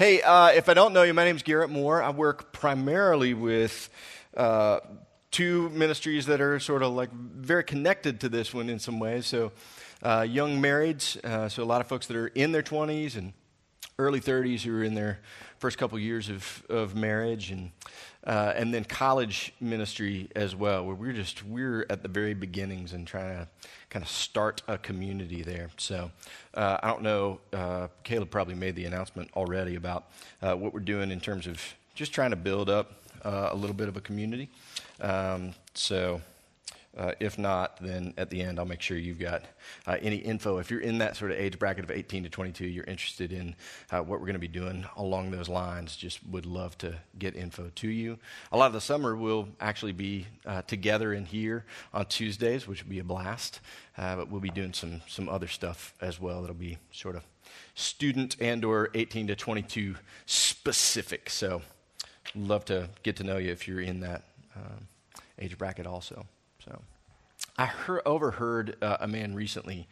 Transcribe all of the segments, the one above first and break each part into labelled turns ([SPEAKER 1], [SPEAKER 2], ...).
[SPEAKER 1] Hey, if I don't know you, my name's Garrett Moore. I work primarily with two ministries that are sort of like very connected to this one in some ways. So young marrieds, so a lot of folks that are in their 20s and early 30s who are in their first couple years of marriage, and then college ministry as well, where we're at the very beginnings and trying to kind of start a community there. So I don't know, Caleb probably made the announcement already about what we're doing in terms of just trying to build up a little bit of a community. If not, then at the end, I'll make sure you've got any info. If you're in that sort of age bracket of 18 to 22, you're interested in what we're going to be doing along those lines, just would love to get info to you. A lot of the summer, we'll actually be together in here on Tuesdays, which will be a blast. But we'll be doing some other stuff as well that'll be sort of student and or 18 to 22 specific. So love to get to know you if you're in that age bracket also. So, I overheard a man recently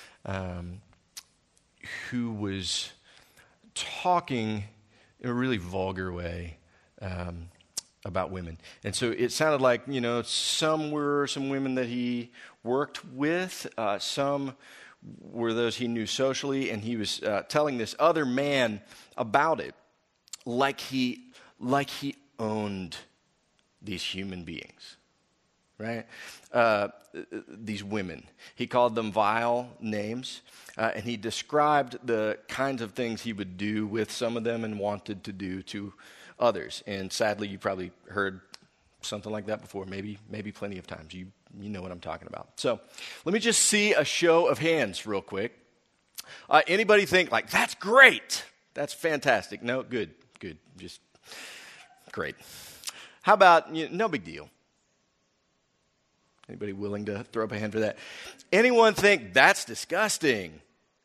[SPEAKER 1] who was talking in a really vulgar way about women. And so it sounded like, some were some women that he worked with, some were those he knew socially, and he was telling this other man about it like he owned these human beings. Right? These women. He called them vile names, and he described the kinds of things he would do with some of them and wanted to do to others. And sadly, you probably heard something like that before, maybe plenty of times. You know what I'm talking about. So let me just see a show of hands real quick. Anybody think, like, that's great? That's fantastic. No, good. Just great. How about, no big deal? Anybody willing to throw up a hand for that? Anyone think that's disgusting?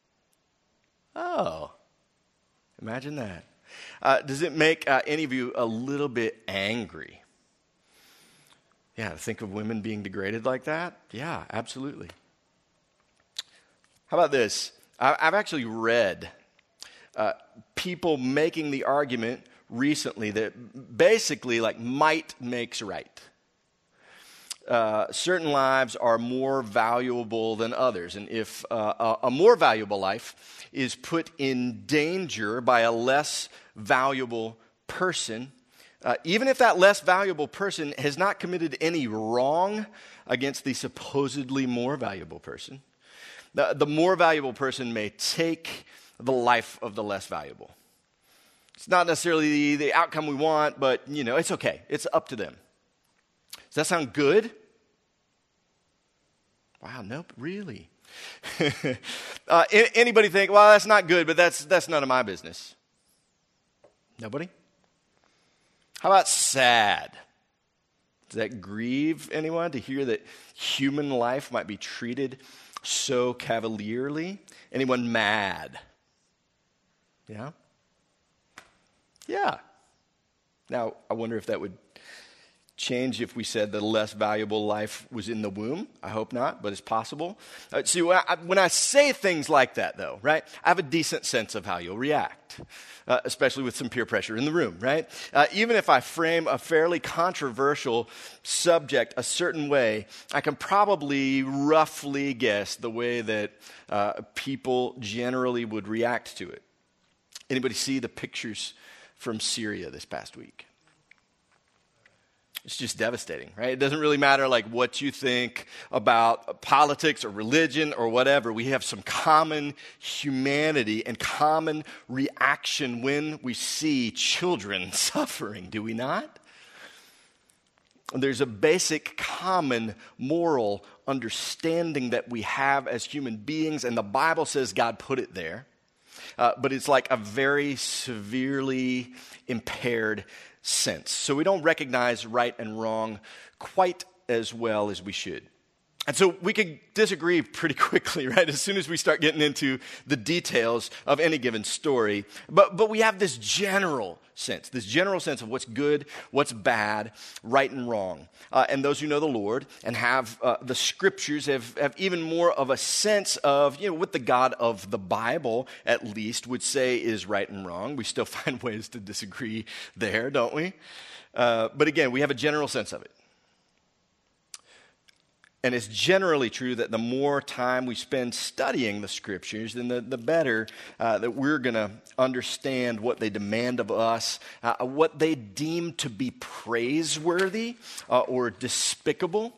[SPEAKER 1] Oh, imagine that. Does it make any of you a little bit angry? Yeah, to think of women being degraded like that? Yeah, absolutely. How about this? I've actually read people making the argument recently that basically like might makes right. Certain lives are more valuable than others. And if a more valuable life is put in danger by a less valuable person, even if that less valuable person has not committed any wrong against the supposedly more valuable person, the more valuable person may take the life of the less valuable. It's not necessarily the outcome we want, but, it's okay. It's up to them. Does that sound good? Wow, nope, really. Anybody think, well, that's not good, but that's none of my business? Nobody? How about sad? Does that grieve anyone to hear that human life might be treated so cavalierly? Anyone mad? Yeah? Yeah. Now, I wonder if that would change if we said the less valuable life was in the womb. I hope not, but it's possible. See, when I say things like that, though, right, I have a decent sense of how you'll react, especially with some peer pressure in the room, right? Even if I frame a fairly controversial subject a certain way, I can probably roughly guess the way that people generally would react to it. Anybody see the pictures from Syria this past week? It's just devastating, right? It doesn't really matter like what you think about politics or religion or whatever. We have some common humanity and common reaction when we see children suffering, do we not? There's a basic common moral understanding that we have as human beings, and the Bible says God put it there. But it's like a very severely impaired sense. So we don't recognize right and wrong quite as well as we should. And so we could disagree pretty quickly, right, as soon as we start getting into the details of any given story. But we have this general sense of what's good, what's bad, right and wrong. And those who know the Lord and have the scriptures have even more of a sense of, what the God of the Bible, at least, would say is right and wrong. We still find ways to disagree there, don't we? But again, we have a general sense of it. And it's generally true that the more time we spend studying the scriptures, then the better that we're going to understand what they demand of us, what they deem to be praiseworthy or despicable.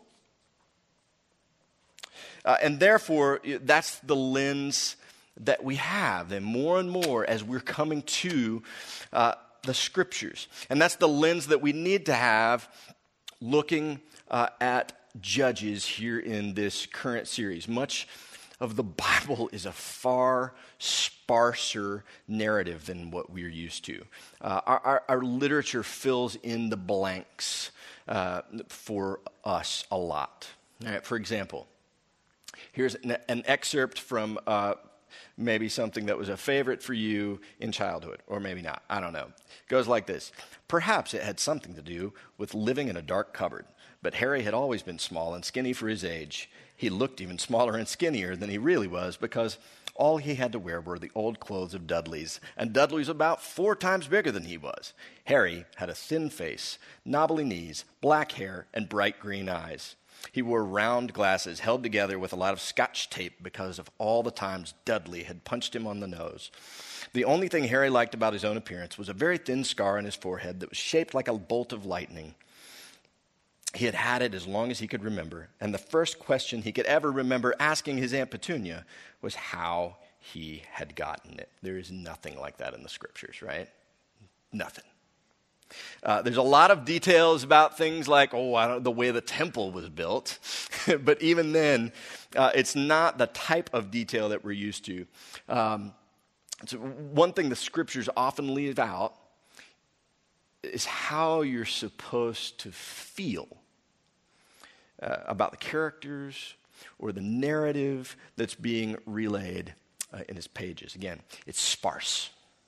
[SPEAKER 1] And therefore, that's the lens that we have. And more as we're coming to the scriptures. And that's the lens that we need to have looking at Judges here in this current series. Much of the Bible is a far sparser narrative than what we're used to. Our literature fills in the blanks for us a lot. All right, for example, here's an excerpt from maybe something that was a favorite for you in childhood, or maybe not. I don't know. It goes like this. Perhaps it had something to do with living in a dark cupboard. But Harry had always been small and skinny for his age. He looked even smaller and skinnier than he really was because all he had to wear were the old clothes of Dudley's, and Dudley was about 4 times bigger than he was. Harry had a thin face, knobbly knees, black hair, and bright green eyes. He wore round glasses held together with a lot of Scotch tape because of all the times Dudley had punched him on the nose. The only thing Harry liked about his own appearance was a very thin scar on his forehead that was shaped like a bolt of lightning. He had had it as long as he could remember, and the first question he could ever remember asking his Aunt Petunia was how he had gotten it. There is nothing like that in the scriptures, right? Nothing. There's a lot of details about things like, the way the temple was built, but even then, it's not the type of detail that we're used to. So one thing the scriptures often leave out is how you're supposed to feel about the characters or the narrative that's being relayed in his pages. Again, it's sparse.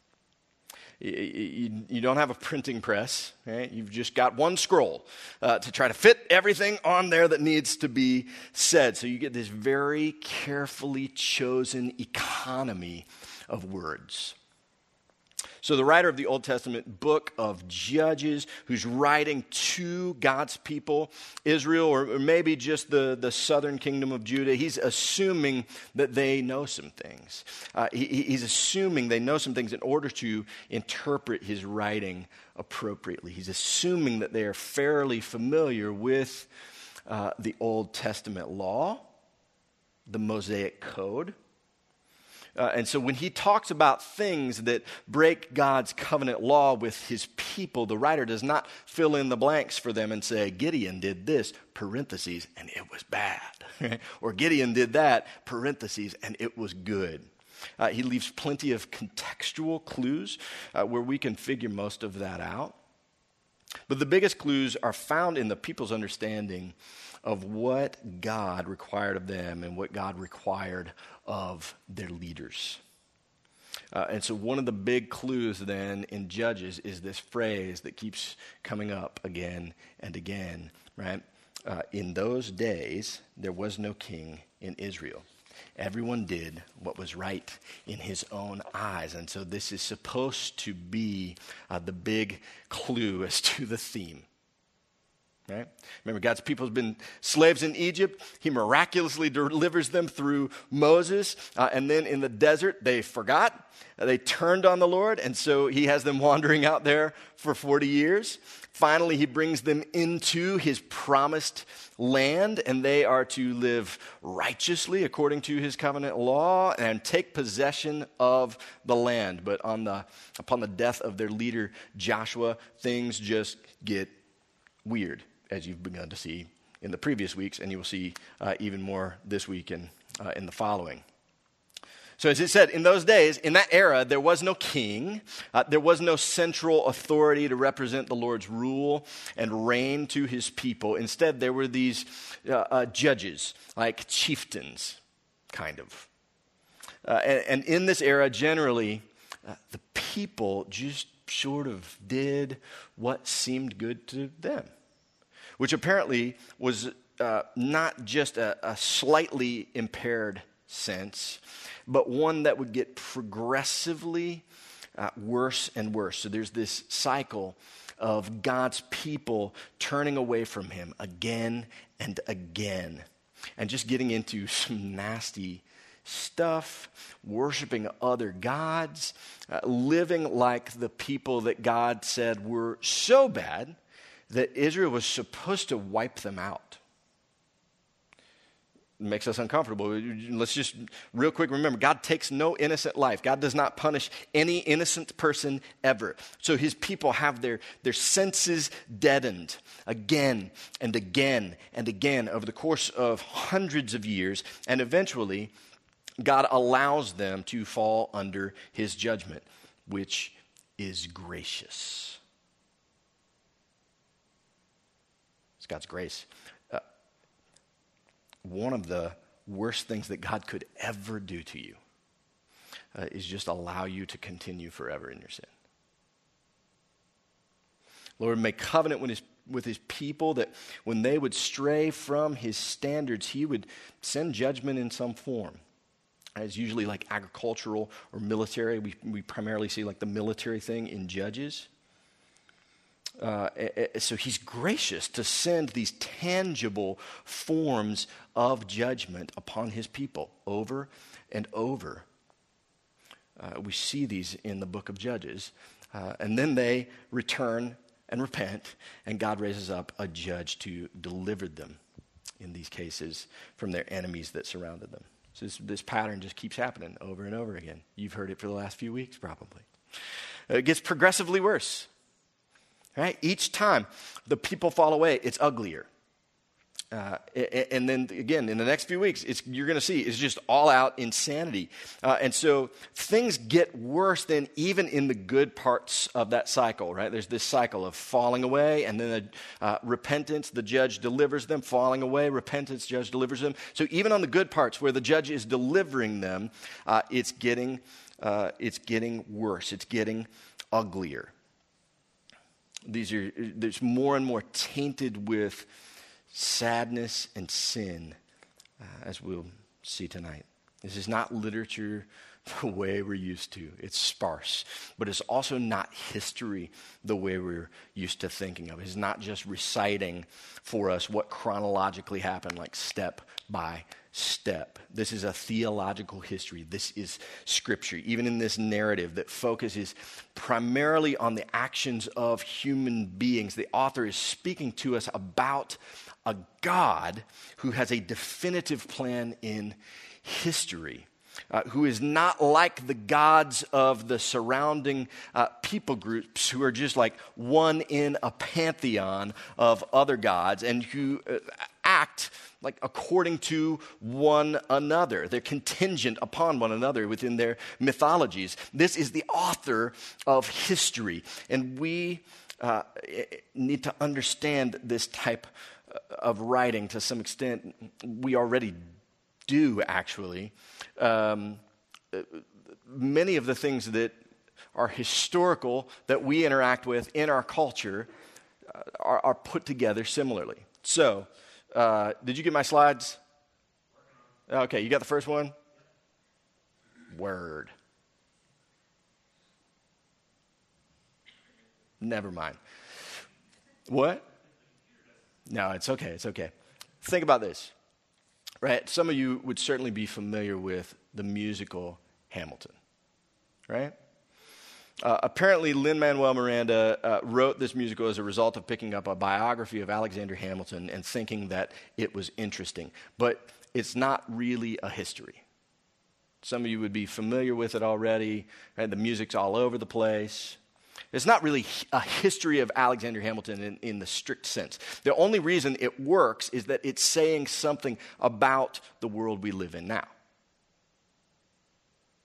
[SPEAKER 1] You don't have a printing press, right? You've just got one scroll to try to fit everything on there that needs to be said. So you get this very carefully chosen economy of words. So the writer of the Old Testament book of Judges, who's writing to God's people, Israel, or maybe just the southern kingdom of Judah, he's assuming that they know some things. He's assuming they know some things in order to interpret his writing appropriately. He's assuming that they are fairly familiar with the Old Testament law, the Mosaic Code. And so when he talks about things that break God's covenant law with his people, the writer does not fill in the blanks for them and say, Gideon did this, parentheses, and it was bad. Or Gideon did that, parentheses, and it was good. He leaves plenty of contextual clues where we can figure most of that out. But the biggest clues are found in the people's understanding of what God required of them and what God required of their leaders. And so one of the big clues then in Judges is this phrase that keeps coming up again and again, right? In those days, there was no king in Israel. Everyone did what was right in his own eyes. And so this is supposed to be the big clue as to the theme. Right? Remember, God's people have been slaves in Egypt. He miraculously delivers them through Moses. And then in the desert, they forgot. They turned on the Lord. And so he has them wandering out there for 40 years. Finally, he brings them into his promised land. And they are to live righteously according to his covenant law and take possession of the land. But upon the death of their leader, Joshua, things just get weird, as you've begun to see in the previous weeks, and you will see even more this week and in the following. So as it said, in those days, in that era, there was no king. There was no central authority to represent the Lord's rule and reign to his people. Instead, there were these judges, like chieftains, kind of. And in this era, generally, the people just sort of did what seemed good to them, which apparently was not just a slightly impaired sense, but one that would get progressively worse and worse. So there's this cycle of God's people turning away from him again and again, and just getting into some nasty stuff, worshiping other gods, living like the people that God said were so bad that Israel was supposed to wipe them out. It makes us uncomfortable. Let's just real quick remember, God takes no innocent life. God does not punish any innocent person ever. So his people have their senses deadened again and again and again over the course of hundreds of years, and eventually God allows them to fall under his judgment, which is gracious. It's God's grace. One of the worst things that God could ever do to you is just allow you to continue forever in your sin. Lord, make covenant with his people that when they would stray from his standards, he would send judgment in some form. It's usually like agricultural or military. We primarily see like the military thing in Judges. So he's gracious to send these tangible forms of judgment upon his people over and over. We see these in the book of Judges. And then they return and repent, and God raises up a judge to deliver them, in these cases, from their enemies that surrounded them. So this pattern just keeps happening over and over again. You've heard it for the last few weeks, probably. It gets progressively worse. Right? Each time the people fall away, it's uglier. And then again, in the next few weeks, you're going to see it's just all out insanity. And so things get worse than even in the good parts of that cycle, right? There's this cycle of falling away, and then repentance, the judge delivers them, falling away, repentance, judge delivers them. So even on the good parts where the judge is delivering them, it's getting worse. It's getting uglier. There's more and more tainted with sadness and sin, as we'll see tonight. This is not literature the way we're used to. It's sparse, but it's also not history the way we're used to thinking of. It's not just reciting for us what chronologically happened, like step by step. This is a theological history. This is scripture. Even in this narrative that focuses primarily on the actions of human beings, the author is speaking to us about a God who has a definitive plan in history, who is not like the gods of the surrounding people groups who are just like one in a pantheon of other gods and who act like according to one another. They're contingent upon one another within their mythologies. This is the author of history, and we need to understand this type of writing to some extent. We already do, actually. Many of the things that are historical that we interact with in our culture are put together similarly. So, did you get my slides? Okay, you got the first one? Word. Never mind. What? No, it's okay. It's okay. Think about this, right? Some of you would certainly be familiar with the musical Hamilton, right? Apparently, Lin-Manuel Miranda wrote this musical as a result of picking up a biography of Alexander Hamilton and thinking that it was interesting. But it's not really a history. Some of you would be familiar with it already, right? The music's all over the place. It's not really a history of Alexander Hamilton in the strict sense. The only reason it works is that it's saying something about the world we live in now.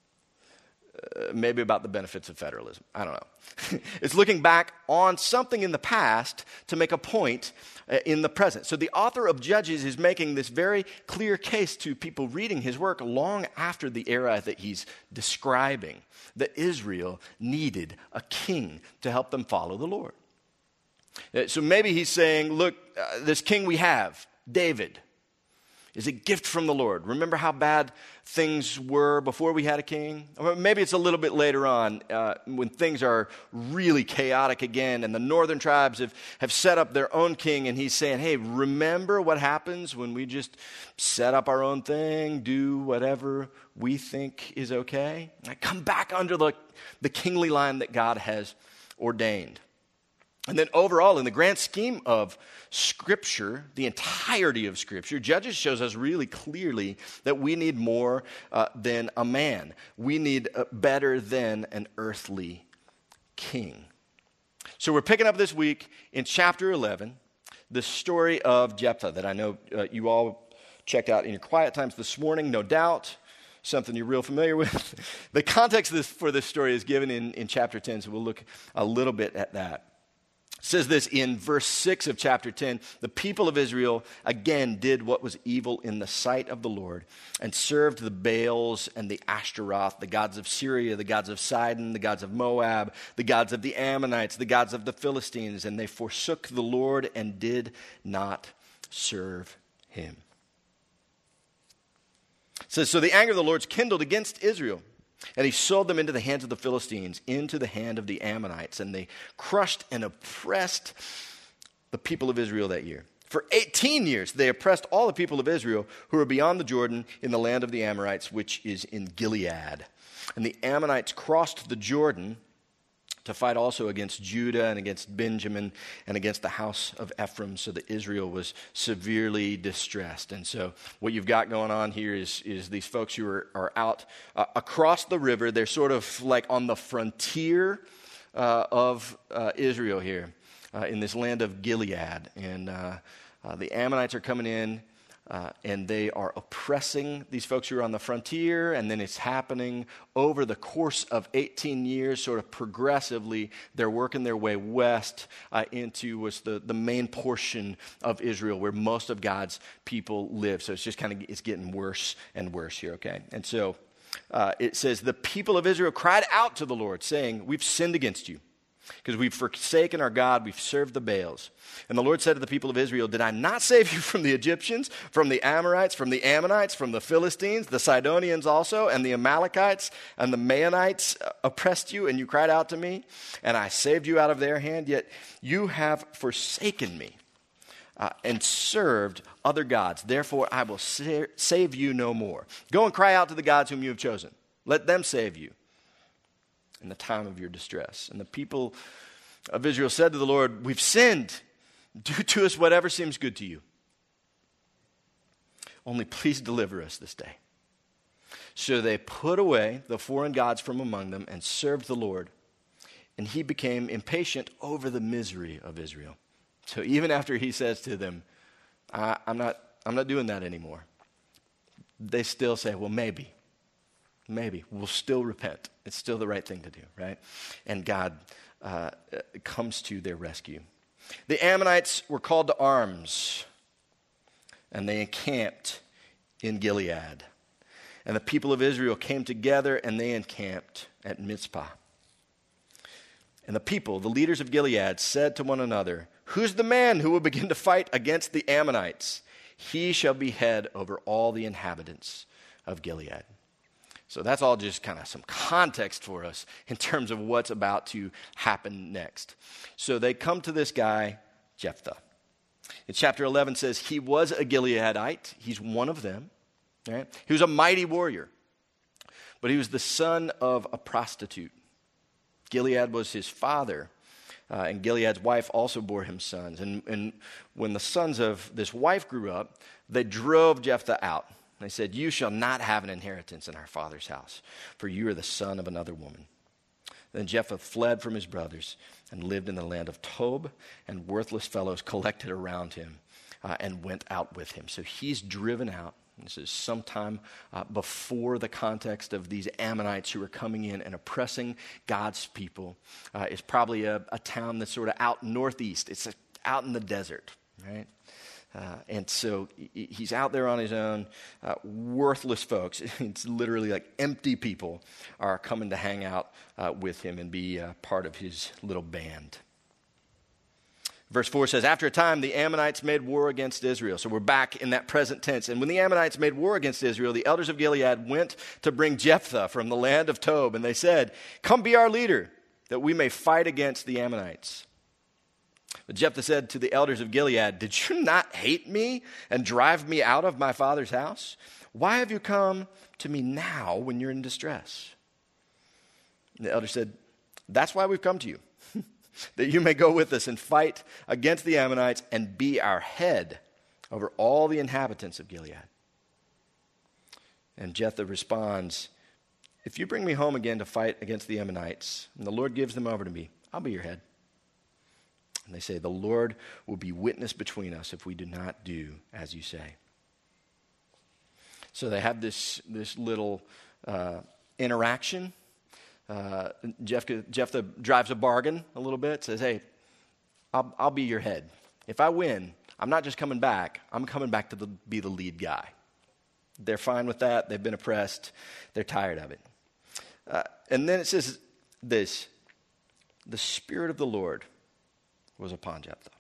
[SPEAKER 1] maybe about the benefits of federalism. I don't know. It's looking back on something in the past to make a point in the present. So the author of Judges is making this very clear case to people reading his work long after the era that he's describing, that Israel needed a king to help them follow the Lord. So maybe he's saying, look, this king we have, David, is a gift from the Lord. Remember how bad things were before we had a king? Or maybe it's a little bit later on when things are really chaotic again and the northern tribes have set up their own king, and he's saying, hey, remember what happens when we just set up our own thing, do whatever we think is okay? Come back under the kingly line that God has ordained. And then overall, in the grand scheme of Scripture, the entirety of Scripture, Judges shows us really clearly that we need more than a man. We need better than an earthly king. So we're picking up this week in chapter 11, the story of Jephthah that I know you all checked out in your quiet times this morning, no doubt. Something you're real familiar with. The context for this story is given in chapter 10, so we'll look a little bit at that. It says this in verse 6 of chapter 10, the people of Israel again did what was evil in the sight of the Lord and served the Baals and the Ashtaroth, the gods of Syria, the gods of Sidon, the gods of Moab, the gods of the Ammonites, the gods of the Philistines, and they forsook the Lord and did not serve him. It says, so the anger of the Lord kindled against Israel, and he sold them into the hands of the Philistines, into the hand of the Ammonites, and they crushed and oppressed the people of Israel that year. For 18 years, they oppressed all the people of Israel who were beyond the Jordan in the land of the Amorites, which is in Gilead. And the Ammonites crossed the Jordan to fight also against Judah and against Benjamin and against the house of Ephraim, so that Israel was severely distressed. And so what you've got going on here is these folks who are out across the river. They're sort of like on the frontier of Israel here in this land of Gilead. And the Ammonites are coming in. And they are oppressing these folks who are on the frontier, and then it's happening over the course of 18 years, sort of progressively. They're working their way west into what's the main portion of Israel where most of God's people live. So it's just it's getting worse and worse here, okay? And so it says, the people of Israel cried out to the Lord, saying, we've sinned against you, because we've forsaken our God, we've served the Baals. And the Lord said to the people of Israel, did I not save you from the Egyptians, from the Amorites, from the Ammonites, from the Philistines, the Sidonians also, and the Amalekites, and the Maonites oppressed you, and you cried out to me, and I saved you out of their hand, yet you have forsaken me and served other gods. Therefore I will save you no more. Go and cry out to the gods whom you have chosen. Let them save you in the time of your distress. And the people of Israel said to the Lord, we've sinned. Do to us whatever seems good to you. Only please deliver us this day. So they put away the foreign gods from among them and served the Lord. And he became impatient over the misery of Israel. So even after he says to them, I'm not doing that anymore, they still say, well, maybe we'll still repent. It's still the right thing to do, right? And God comes to their rescue. The Ammonites were called to arms, and they encamped in Gilead. And the people of Israel came together, and they encamped at Mizpah. And the people, the leaders of Gilead, said to one another, who's the man who will begin to fight against the Ammonites? He shall be head over all the inhabitants of Gilead. So that's all just kind of some context for us in terms of what's about to happen next. So they come to this guy, Jephthah. In chapter 11 says he was a Gileadite. He's one of them. Right? He was a mighty warrior, but he was the son of a prostitute. Gilead was his father, and Gilead's wife also bore him sons. And when the sons of this wife grew up, they drove Jephthah out. They said, you shall not have an inheritance in our father's house, for you are the son of another woman. Then Jephthah fled from his brothers and lived in the land of Tob, and worthless fellows collected around him and went out with him. So he's driven out This is sometime before the context of these Ammonites who are coming in and oppressing God's people. It's probably a town that's sort of out northeast. It's out in the desert, right? And so he's out there on his own. Worthless folks, it's literally like empty people, are coming to hang out with him and be part of his little band. Verse 4 says, after a time, the Ammonites made war against Israel. So we're back in that present tense. And when the Ammonites made war against Israel, the elders of Gilead went to bring Jephthah from the land of Tob. And they said, come be our leader, that we may fight against the Ammonites. But Jephthah said to the elders of Gilead, did you not hate me and drive me out of my father's house? Why have you come to me now when you're in distress? And the elders said, that's why we've come to you, that you may go with us and fight against the Ammonites and be our head over all the inhabitants of Gilead. And Jephthah responds, if you bring me home again to fight against the Ammonites, and the Lord gives them over to me, I'll be your head. And they say, the Lord will be witness between us if we do not do as you say. So they have this little interaction. Jephthah drives a bargain a little bit, says, hey, I'll be your head. If I win, I'm not just coming back, I'm coming back to be the lead guy. They're fine with that. They've been oppressed. They're tired of it. And then it says this, the Spirit of the Lord was upon Jephthah.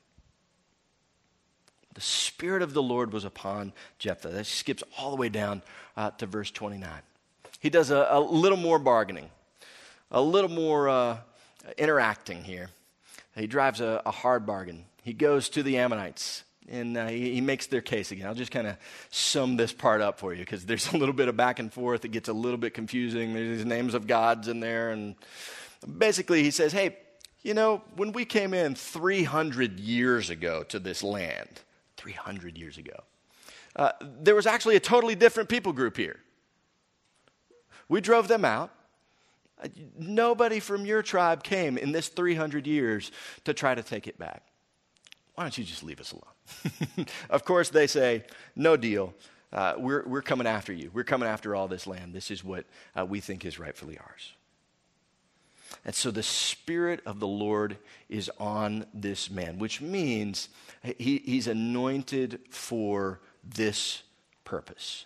[SPEAKER 1] The Spirit of the Lord was upon Jephthah. That skips all the way down to verse 29. He does a little more bargaining, a little more interacting here. He drives a hard bargain. He goes to the Ammonites, and he makes their case again. I'll just kind of sum this part up for you because there's a little bit of back and forth. It gets a little bit confusing. There's these names of gods in there, and basically he says, hey, you know, when we came in 300 years ago to this land, 300 years ago, there was actually a totally different people group here. We drove them out. Nobody from your tribe came in this 300 years to try to take it back. Why don't you just leave us alone? Of course, they say, no deal. We're coming after you. We're coming after all this land. This is what we think is rightfully ours. And so the Spirit of the Lord is on this man, which means he's anointed for this purpose.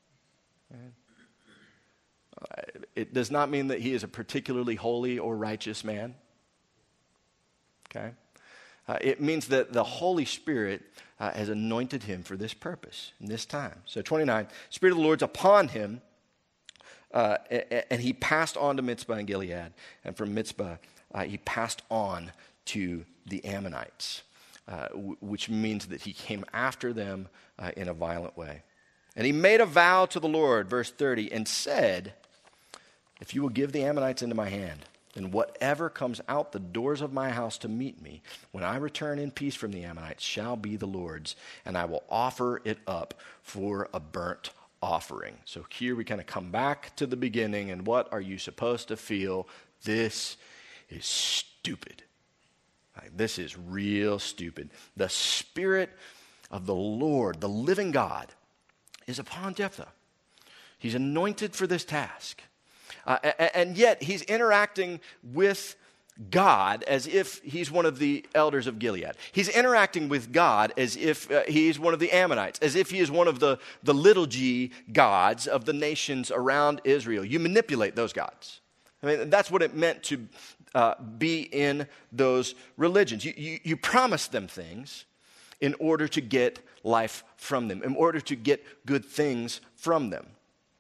[SPEAKER 1] It does not mean that he is a particularly holy or righteous man. Okay? It means that the Holy Spirit has anointed him for this purpose in this time. So 29, Spirit of the Lord's upon him, and he passed on to Mizpah in Gilead. And from Mizpah, he passed on to the Ammonites, which means that he came after them in a violent way. And he made a vow to the Lord, verse 30, and said, if you will give the Ammonites into my hand, then whatever comes out the doors of my house to meet me, when I return in peace from the Ammonites, shall be the Lord's, and I will offer it up for a burnt offering. So here we kind of come back to the beginning, and what are you supposed to feel? This is stupid. Like, this is real stupid. The Spirit of the Lord, the living God, is upon Jephthah. He's anointed for this task. And yet he's interacting with God as if he's one of the elders of Gilead. He's interacting with God as if he's one of the Ammonites, as if he is one of the little g gods of the nations around Israel. You manipulate those gods. I mean, that's what it meant to be in those religions. You promise them things in order to get life from them, in order to get good things from them.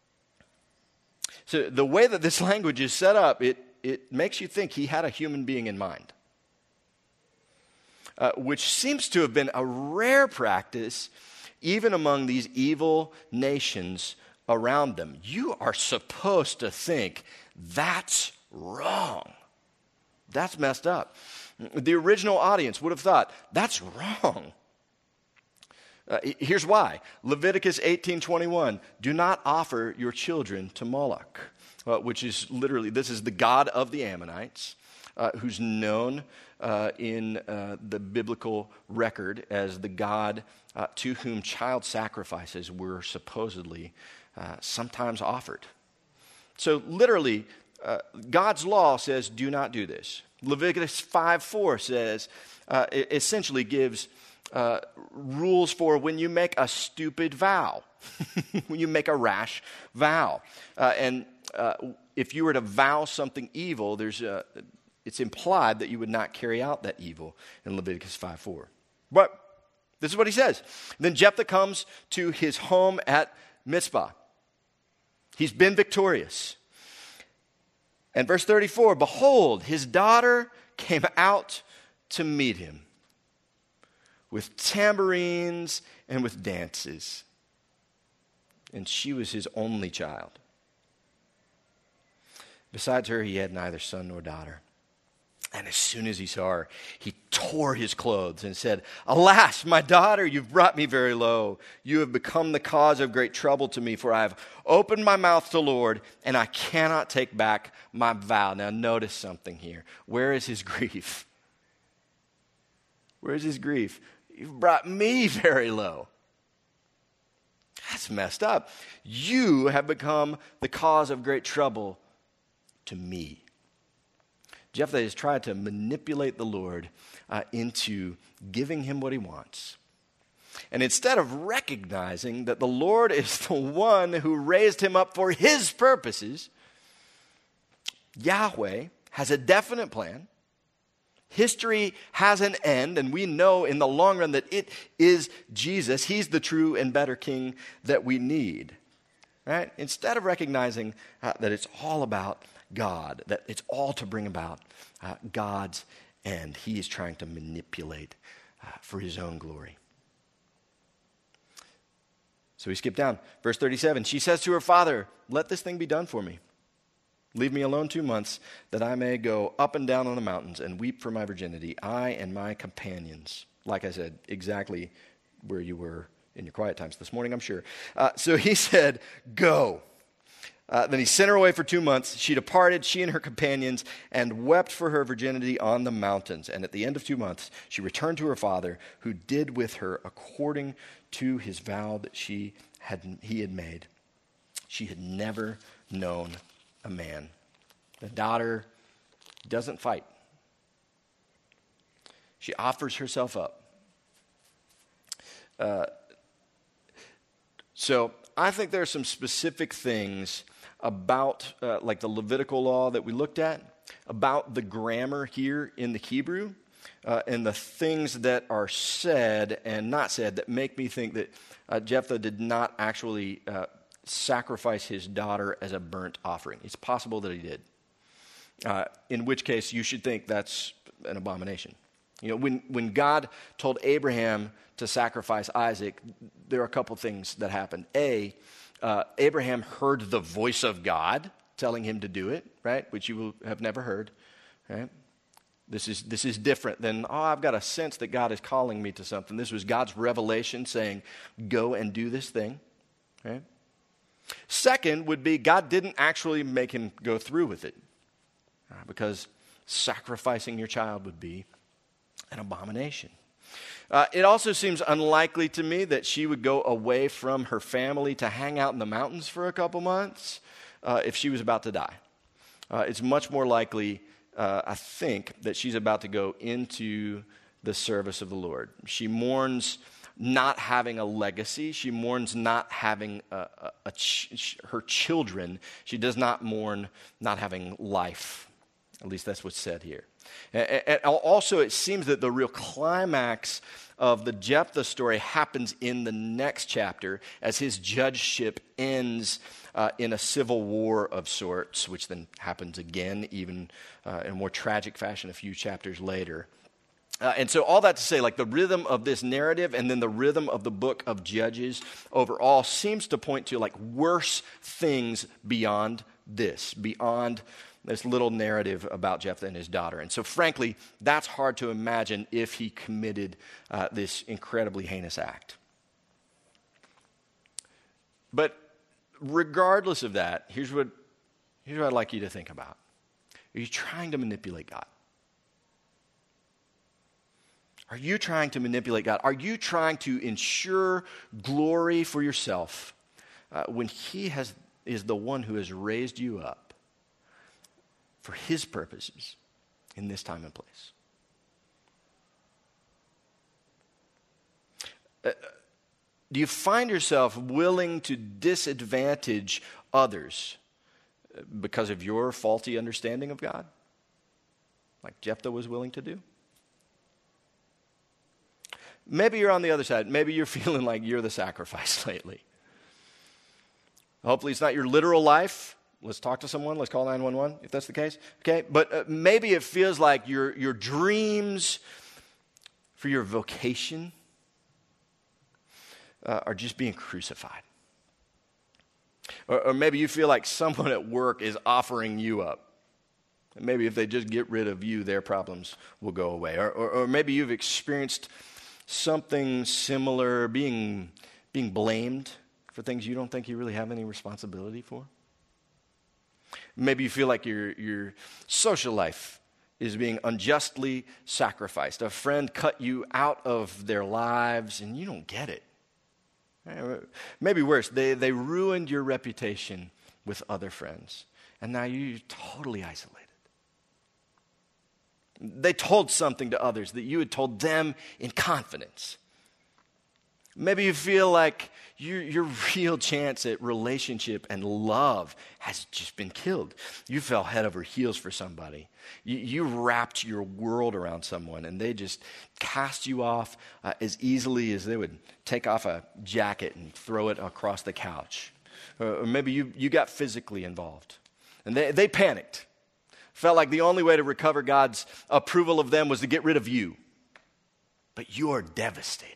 [SPEAKER 1] So the way that this language is set up, it makes you think he had a human being in mind, which seems to have been a rare practice even among these evil nations around them. You are supposed to think that's wrong. That's messed up. The original audience would have thought, that's wrong. Here's why. Leviticus 18:21, do not offer your children to Moloch, which is literally, this is the god of the Ammonites. who's known in the biblical record as the God to whom child sacrifices were supposedly sometimes offered. So literally, God's law says, do not do this. Leviticus 5:4 says, it essentially gives rules for when you make a stupid vow, when you make a rash vow. And if you were to vow something evil, it's implied that you would not carry out that evil in Leviticus 5:4. But this is what he says. Then Jephthah comes to his home at Mizpah. He's been victorious. And verse 34, behold, his daughter came out to meet him with tambourines and with dances. And she was his only child. Besides her, he had neither son nor daughter. And as soon as he saw her, he tore his clothes and said, alas, my daughter, you've brought me very low. You have become the cause of great trouble to me, for I have opened my mouth to the Lord, and I cannot take back my vow. Now notice something here. Where is his grief? Where is his grief? You've brought me very low. That's messed up. You have become the cause of great trouble to me. Jephthah has tried to manipulate the Lord into giving him what he wants. And instead of recognizing that the Lord is the one who raised him up for his purposes, Yahweh has a definite plan. History has an end, and we know in the long run that it is Jesus. He's the true and better king that we need. Right? Instead of recognizing that it's all about God, that it's all to bring about God's end, he is trying to manipulate for his own glory. So we skip down. Verse 37, she says to her father, let this thing be done for me. Leave me alone 2 months, that I may go up and down on the mountains and weep for my virginity, I and my companions. Like I said, exactly where you were in your quiet times this morning, I'm sure. So he said, go. Then he sent her away for 2 months. She departed, she and her companions, and wept for her virginity on the mountains. And at the end of 2 months, she returned to her father, who did with her according to his vow that he had made. She had never known a man. The daughter doesn't fight. She offers herself up. So I think there are some specific things about like the Levitical law that we looked at, about the grammar here in the Hebrew, and the things that are said and not said that make me think that Jephthah did not actually sacrifice his daughter as a burnt offering. It's possible that he did, in which case you should think that's an abomination. You know, when God told Abraham to sacrifice Isaac, there are a couple things that happened. Abraham heard the voice of God telling him to do it, right? Which you will have never heard, right? This is different than, I've got a sense that God is calling me to something. This was God's revelation saying, go and do this thing, right? Second would be God didn't actually make him go through with it, because sacrificing your child would be an abomination. It also seems unlikely to me that she would go away from her family to hang out in the mountains for a couple months if she was about to die. It's much more likely, I think, that she's about to go into the service of the Lord. She mourns not having a legacy. She mourns not having her children. She does not mourn not having life. At least that's what's said here. And also, it seems that the real climax of the Jephthah story happens in the next chapter as his judgeship ends in a civil war of sorts, which then happens again, even in a more tragic fashion a few chapters later. And so all that to say, like the rhythm of this narrative and then the rhythm of the book of Judges overall seems to point to like worse things beyond this little narrative about Jephthah and his daughter. And so frankly, that's hard to imagine if he committed this incredibly heinous act. But regardless of that, here's what I'd like you to think about. Are you trying to manipulate God? Are you trying to manipulate God? Are you trying to ensure glory for yourself when He is the one who has raised you up for His purposes in this time and place? Do you find yourself willing to disadvantage others because of your faulty understanding of God, like Jephthah was willing to do? Maybe you're on the other side. Maybe you're feeling like you're the sacrifice lately. Hopefully it's not your literal life. Let's talk to someone. Let's call 911 if that's the case. Okay, but maybe it feels like your dreams for your vocation are just being crucified. Or maybe you feel like someone at work is offering you up. And maybe if they just get rid of you, their problems will go away. Or maybe you've experienced something similar, being blamed for things you don't think you really have any responsibility for. Maybe you feel like your social life is being unjustly sacrificed. A friend cut you out of their lives and you don't get it. Maybe worse, they ruined your reputation with other friends, and now you're totally isolated. They told something to others that you had told them in confidence. Maybe you feel like your real chance at relationship and love has just been killed. You fell head over heels for somebody. You wrapped your world around someone, and they just cast you off as easily as they would take off a jacket and throw it across the couch. Or maybe you got physically involved, and they panicked. Felt like the only way to recover God's approval of them was to get rid of you. But you're devastated.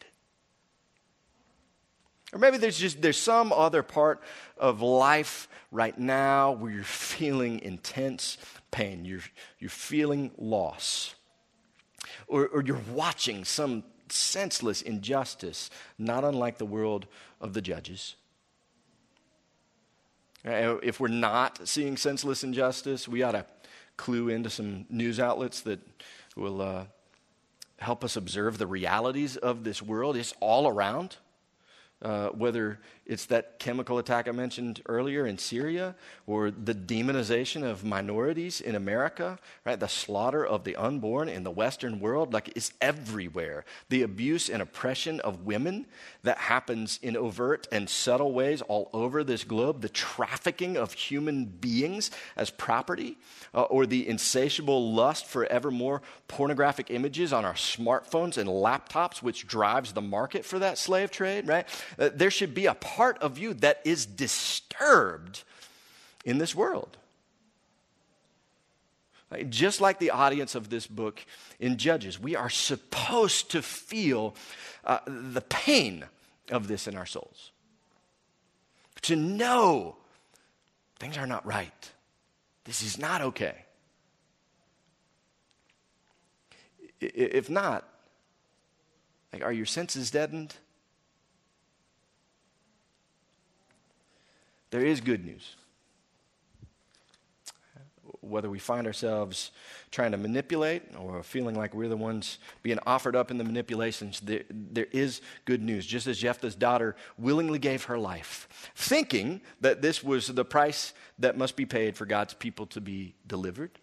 [SPEAKER 1] Or maybe there's some other part of life right now where you're feeling intense pain. You're feeling loss. Or you're watching some senseless injustice, not unlike the world of the judges. If we're not seeing senseless injustice, we ought to clue into some news outlets that will help us observe the realities of this world. It's all around. Whether it's that chemical attack I mentioned earlier in Syria, or the demonization of minorities in America, right? The slaughter of the unborn in the Western world, like it's everywhere. The abuse and oppression of women that happens in overt and subtle ways all over this globe, the trafficking of human beings as property, or the insatiable lust for ever more pornographic images on our smartphones and laptops, which drives the market for that slave trade, right? There should be a part of you that is disturbed in this world. Just like the audience of this book in Judges, we are supposed to feel the pain of this in our souls. To know things are not right. This is not okay. If not, like, are your senses deadened? There is good news. Whether we find ourselves trying to manipulate or feeling like we're the ones being offered up in the manipulations, there is good news. Just as Jephthah's daughter willingly gave her life, thinking that this was the price that must be paid for God's people to be delivered.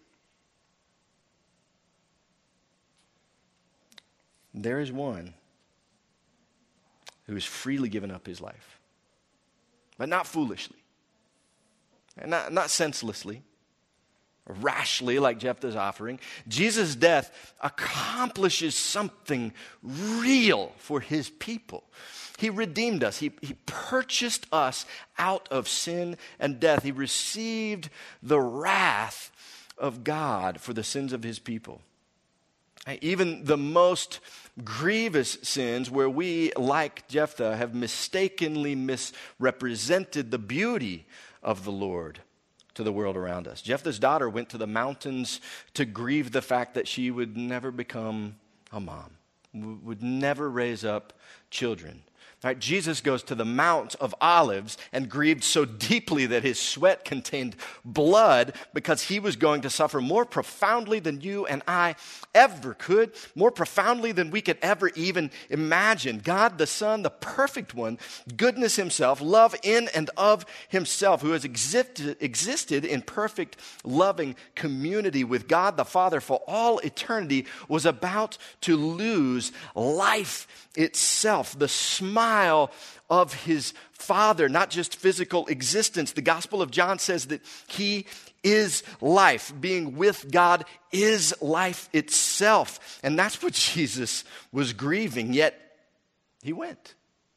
[SPEAKER 1] There is one who has freely given up his life, but not foolishly, and not senselessly, or rashly like Jephthah's offering. Jesus' death accomplishes something real for his people. He redeemed us. He purchased us out of sin and death. He received the wrath of God for the sins of his people. Even the most grievous sins where we, like Jephthah, have mistakenly misrepresented the beauty of the Lord to the world around us. Jephthah's daughter went to the mountains to grieve the fact that she would never become a mom, would never raise up children. Right? Jesus goes to the Mount of Olives and grieved so deeply that his sweat contained blood because he was going to suffer more profoundly than you and I ever could, more profoundly than we could ever even imagine. God the Son, the perfect one, goodness himself, love in and of himself, who has existed in perfect loving community with God the Father for all eternity, was about to lose life itself, the smile of his Father, not just physical existence. The Gospel of John says that he is life. Being with God is life itself. And that's what Jesus was grieving, yet he went.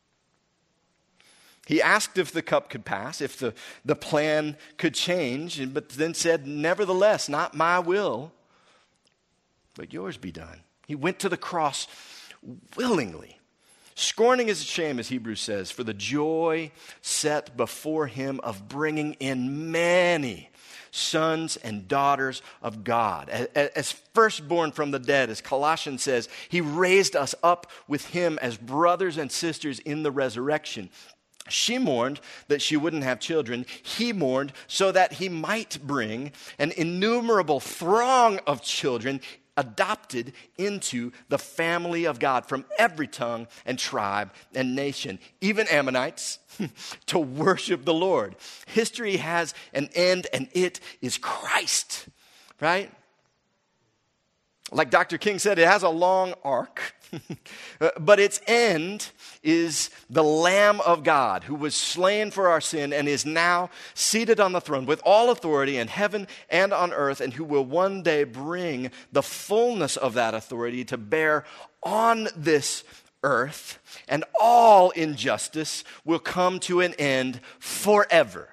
[SPEAKER 1] He asked if the cup could pass, if the plan could change, but then said, nevertheless, not my will, but yours be done. He went to the cross willingly, scorning his shame, as Hebrews says, for the joy set before him of bringing in many sons and daughters of God. As firstborn from the dead, as Colossians says, he raised us up with him as brothers and sisters in the resurrection. She mourned that she wouldn't have children. He mourned so that he might bring an innumerable throng of children adopted into the family of God from every tongue and tribe and nation, even Ammonites, to worship the Lord. History has an end, and it is Christ, right? Like Dr. King said, it has a long arc, but its end is the Lamb of God who was slain for our sin and is now seated on the throne with all authority in heaven and on earth, and who will one day bring the fullness of that authority to bear on this earth, and all injustice will come to an end forever.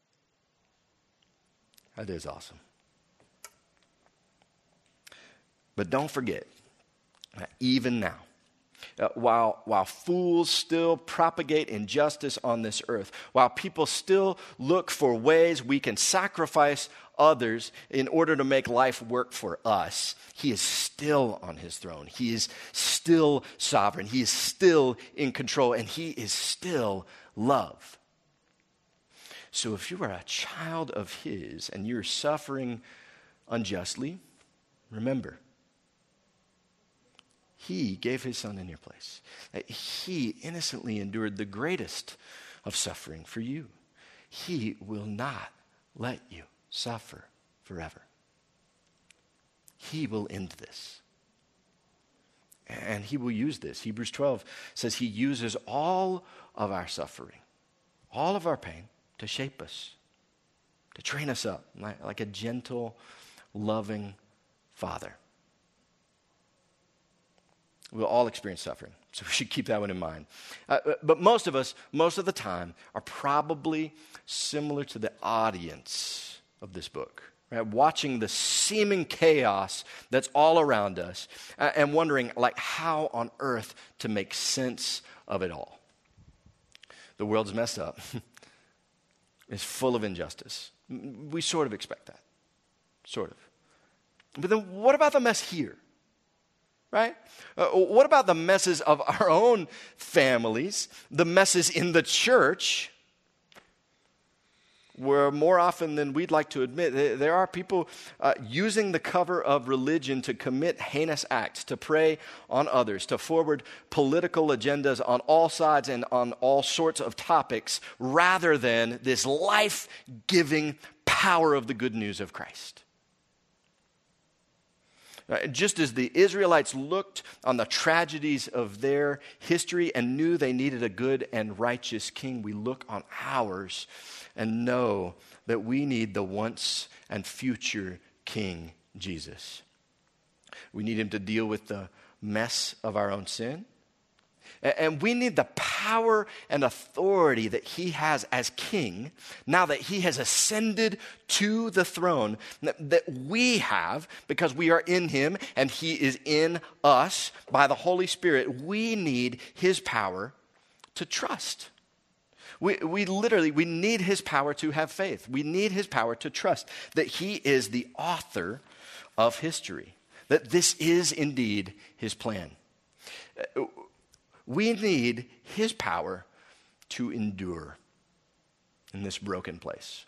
[SPEAKER 1] That is awesome. But don't forget, even now, while fools still propagate injustice on this earth, while people still look for ways we can sacrifice others in order to make life work for us, he is still on his throne. He is still sovereign. He is still in control, and he is still love. So if you are a child of his and you're suffering unjustly, remember, he gave his son in your place. He innocently endured the greatest of suffering for you. He will not let you suffer forever. He will end this. And he will use this. Hebrews 12 says he uses all of our suffering, all of our pain, to shape us, to train us up like a gentle, loving father. We'll all experience suffering, so we should keep that one in mind. But most of us, most of the time, are probably similar to the audience of this book, right? Watching the seeming chaos that's all around us and wondering, like, how on earth to make sense of it all. The world's messed up. It's full of injustice. We sort of expect that, sort of. But then what about the mess here? Right? What about the messes of our own families, the messes in the church, where more often than we'd like to admit, there are people using the cover of religion to commit heinous acts, to prey on others, to forward political agendas on all sides and on all sorts of topics, rather than this life-giving power of the good news of Christ. Just as the Israelites looked on the tragedies of their history and knew they needed a good and righteous king, we look on ours and know that we need the once and future King Jesus. We need him to deal with the mess of our own sin. And we need the power and authority that he has as king, now that he has ascended to the throne, that we have because we are in him and he is in us by the Holy Spirit. We need his power to trust. We need his power to have faith. We need his power to trust that he is the author of history, that this is indeed his plan. We need his power to endure in this broken place.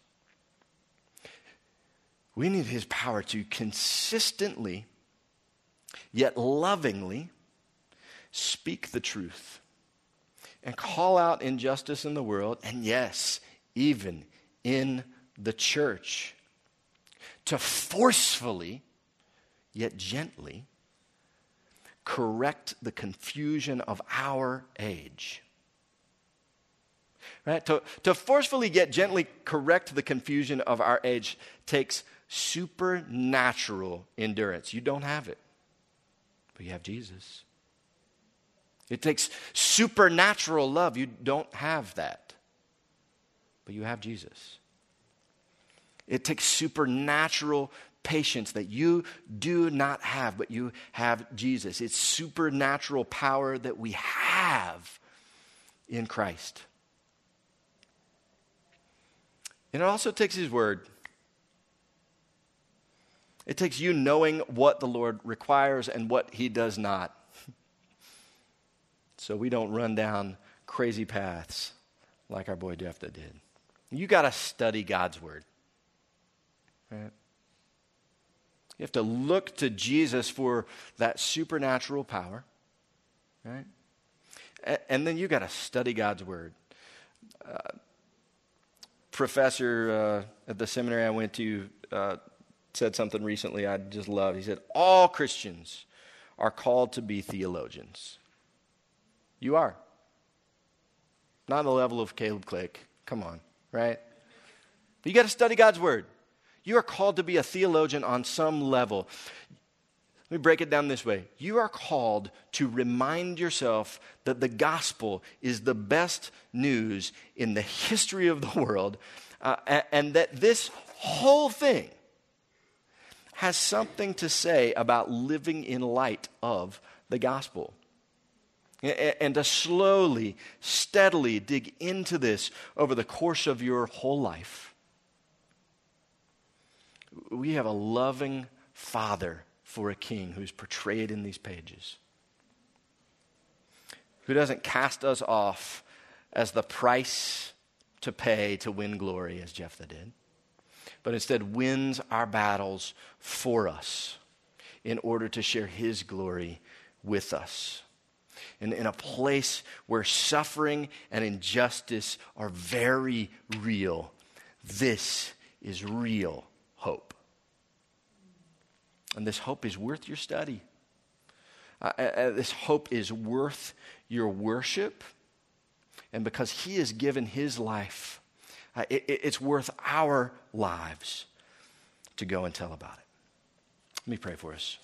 [SPEAKER 1] We need his power to consistently, yet lovingly, speak the truth and call out injustice in the world, and yes, even in the church, to forcefully, yet gently, correct the confusion of our age. Right? To forcefully yet gently correct the confusion of our age takes supernatural endurance. You don't have it, but you have Jesus. It takes supernatural love. You don't have that, but you have Jesus. It takes supernatural patience that you do not have, but you have Jesus. It's supernatural power that we have in Christ. And it also takes his word. It takes you knowing what the Lord requires and what he does not. So we don't run down crazy paths like our boy Jephthah did. You got to study God's word. Right? You have to look to Jesus for that supernatural power. Right? And then you got to study God's word. Professor at the seminary I went to said something recently I just loved. He said, all Christians are called to be theologians. You are. Not on the level of Caleb Click. Come on, right? But you got to study God's word. You are called to be a theologian on some level. Let me break it down this way. You are called to remind yourself that the gospel is the best news in the history of the world, and that this whole thing has something to say about living in light of the gospel. And to slowly, steadily dig into this over the course of your whole life. We have a loving Father for a king who's portrayed in these pages, who doesn't cast us off as the price to pay to win glory as Jephthah did, but instead wins our battles for us in order to share his glory with us. And in a place where suffering and injustice are very real, this is real hope. And this hope is worth your study. This hope is worth your worship. And because he has given his life, it's worth our lives to go and tell about it. Let me pray for us.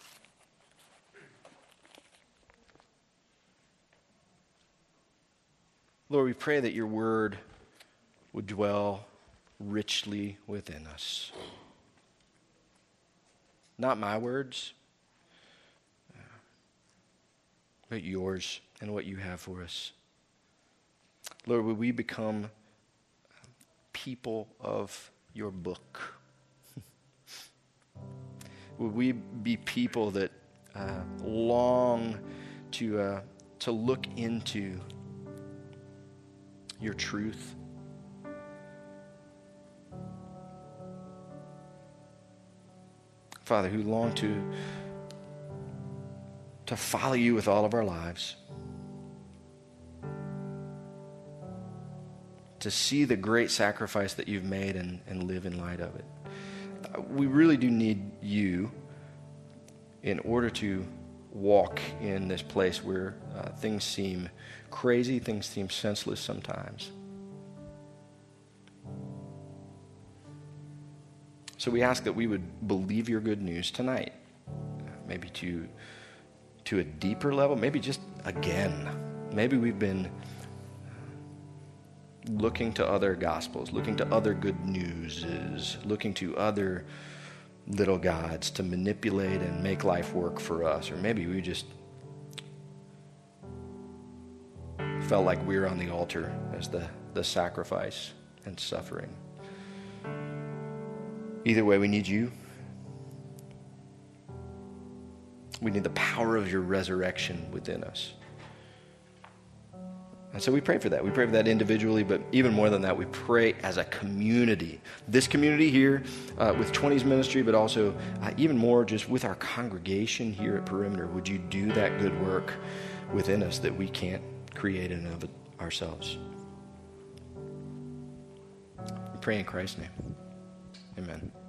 [SPEAKER 1] Lord, we pray that your word would dwell richly within us. Not my words, but yours and what you have for us. Lord, would we become people of your book? Would we be people that long to look into your truth? Father, who long to follow you with all of our lives, to see the great sacrifice that you've made and live in light of it. We really do need you in order to walk in this place where things seem crazy, things seem senseless sometimes. So we ask that we would believe your good news tonight, maybe to a deeper level, maybe just again. Maybe we've been looking to other gospels, looking to other good newses, looking to other little gods to manipulate and make life work for us. Or maybe we just felt like we were on the altar as the sacrifice and suffering. Either way, we need you. We need the power of your resurrection within us. And so we pray for that. We pray for that individually, but even more than that, we pray as a community. This community here with 20s ministry, but also even more just with our congregation here at Perimeter. Would you do that good work within us that we can't create in and of ourselves? We pray in Christ's name. Amen.